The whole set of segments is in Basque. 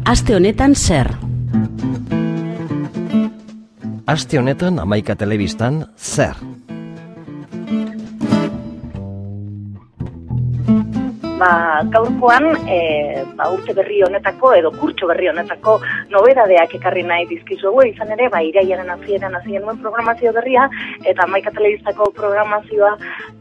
Aste honetan zer? Aste honetan Hamaika Telebistan zer? Gaurkoan urte berri honetako edo kurtso berri honetako nobedadeak ekarri nahi dizkizuegu, izan ere, iraiaren hasieran hasi genuen programazio berria eta Hamaika Telebistako programazioa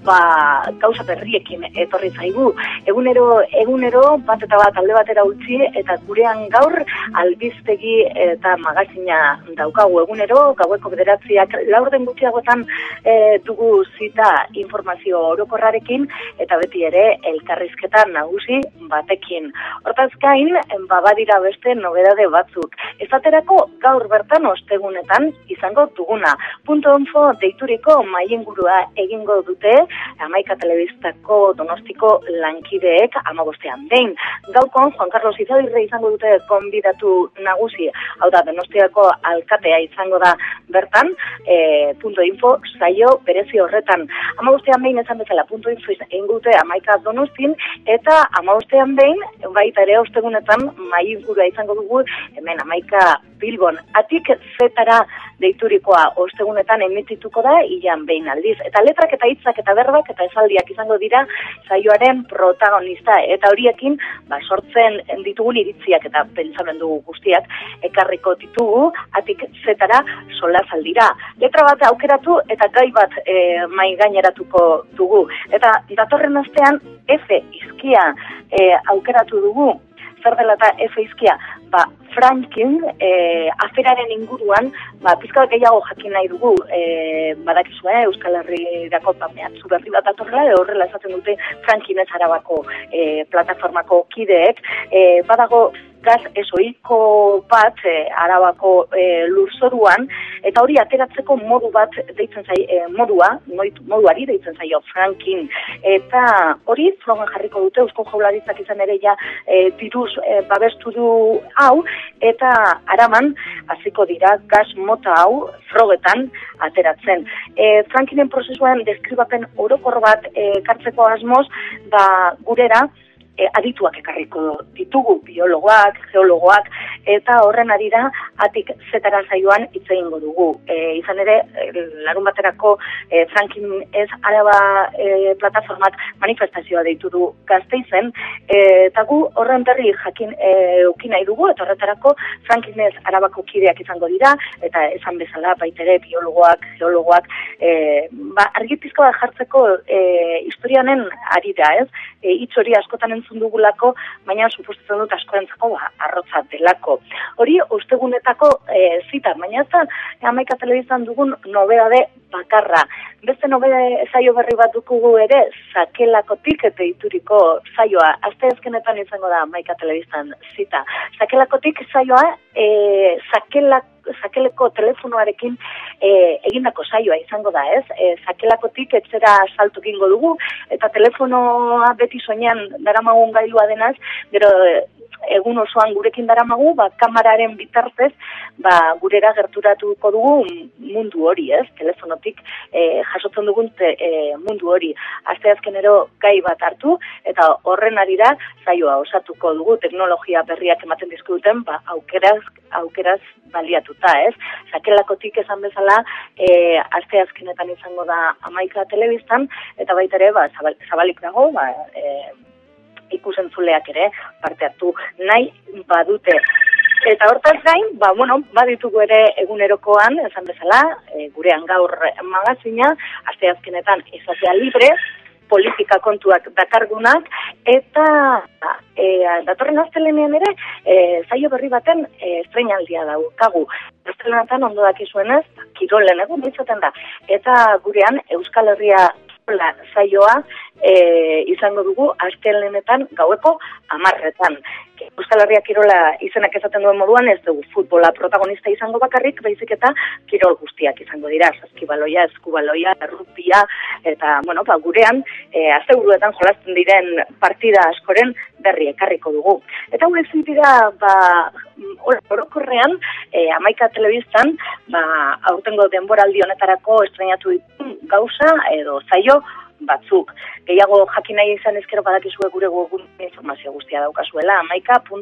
gauza berriekin etorri zaigu. Egunero bat eta bat alde batera utzi eta gurean gaur albistegi eta magazina daukagu. Egunero gaueko 9:00 laurden gutxiagotan dugu zita informazio orokorrarekin eta beti ere elkarrizketa nagusi batekin. Hortaz gain, badira beste nobedade batzuk. Esaterako gaur bertan ostegunetan izango duguna. .info deituriko mahaingurua egingo dute Hamaika Telebistako Donostiko lankideek 15ean behin. Gaurkoan Juan Carlos Izagirre izango dute gonbidatu nagusi. Hau da, Donostiako alkatea izango da bertan, .info saio berezi horretan. 15ean behin esan bezala .info egingo dute Hamaika Donostin eta 15ean behin, baita ere ostegunetan mahaingurua izango dugu hemen Hamaika Bilbon. Atik zetara deiturikoa ostegunetan emitituko da ilan behin aldiz. Eta letrak eta hitzak eta berbak eta esaldiak izango dira saioaren protagonista. Eta horiekin sortzen ditugun iritziak eta pentsamendu guztiak ekarriko ditugu atik zetara solasaldira. Letra bat aukeratu eta gai bat mai gaineratuko dugu. Eta datorren astean F izkia aukeratu dugu. Zer dela eta F izkia? Frankin, aferaren inguruan, pizka gehiago jakin nahi dugu, badakizu, Euskal Herrirako mehatxu berri bat atorrela, horrela esaten dute Frankin ez Arabako plataformako kideek, badago gaz esoiko bat Arabako lurzoruan, eta hori ateratzeko modu bat deitzen moduari deitzen zaio Frankin. Eta hori frogan jarriko dute, Eusko Jaurlaritzak izan ere ja diruz babestu du hau, eta Araman hasiko dira gaz mota hau frogetan ateratzen. Frankinen prozesuan deskribapen orokor bat kartzeko asmoz, gurera adituak ekarriko ditugu, biologoak, geologoak, eta horren arira atik zetara zaioan hitz egingo dugu. Izan ere, larun baterako Frankin ez Araba plataformak manifestazioa deitu du Gasteizen, eta gu horren berri jakin eukin nahi dugu, eta horretarako Frankin ez Arabako kideak izango dira, eta esan bezala baitere biologoak, geologoak, argipizko bat jartzeko historianen arira, ez? Hitz hori askotan entzun dugulako, baina suposatzen dut askorentzako arrotza delako. Hori ostegunetako zita, baina ez da Hamaika Telebistan dugun nobedade bakarra. Beste nobedade saio berri bat dukugu ere, Sakelakotik eta deituriko saioa. Asteazkenetan izango da Hamaika Telebistan zita. Sakelakotik saioa, Sakeleko telefonoarekin egindako saioa izango da, ez? Sakelakotik etzera salto egingo dugu, eta telefonoa beti soinean daramagun gailua denaz, gero egun osoan gurekin daramagu, kamararen bitartez, gurera gerturatuko dugu mundu hori, ez? Telefonotik jasotzen dugun mundu hori. Asteazkenero gai bat hartu, eta horren arira saioa osatuko dugu, teknologia berriak ematen dizkiguten, aukeraz baliatuta, ez? Sakelakotik esan bezala, asteazkenetan izango da Hamaika Telebistan, eta baita ere, zabalik dago, ikusentzuleak ere parte hartu nahi badute. Eta hortaz gain, baditugu ere egunerokoan, esan bezala, gurean gaur magazina, asteazkenetan izatea libre, politika kontuak dakargunak, eta datorren astelenean ere, saio berri baten estreinaldia daukagu. Astelenetan ondo dakizuenez, kirolen egun izaten da. Eta gurean Euskal Herria saioa izango dugu astelenetan gaueko 10:00. Euskal Herria kirola izenak esaten duen moduan ez dugu futbola protagonista izango bakarrik, baizik eta kirol guztiak izango dira, saskibaloia, eskubaloia, errupia, eta gurean asteburuetan jolasten diren partida askoren berri ekarriko dugu. Eta hau ezin dira orokorrean Hamaika Telebistan aurtengo denboraldi honetarako estreinatu dituen gauza edo saio batzuk. Gehiago jakin nahi izan ezkero badakizue gure webgune informazio guztia daukazuela,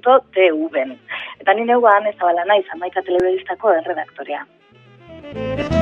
amaika.tv. Eta ni neugan ez zabala naiz Amaika Telebistako erredaktorea.